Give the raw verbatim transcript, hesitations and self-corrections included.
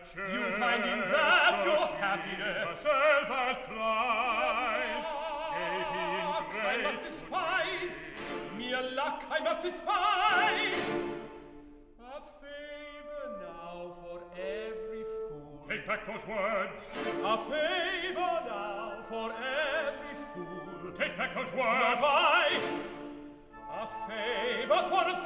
You find in that your happiness. Myself as prize. Gave me in Luck I grace. must despise. Mere luck I must despise. A favor now for every fool. Take back those words. A favor now for every fool. Take back those words. Not I. A favor for a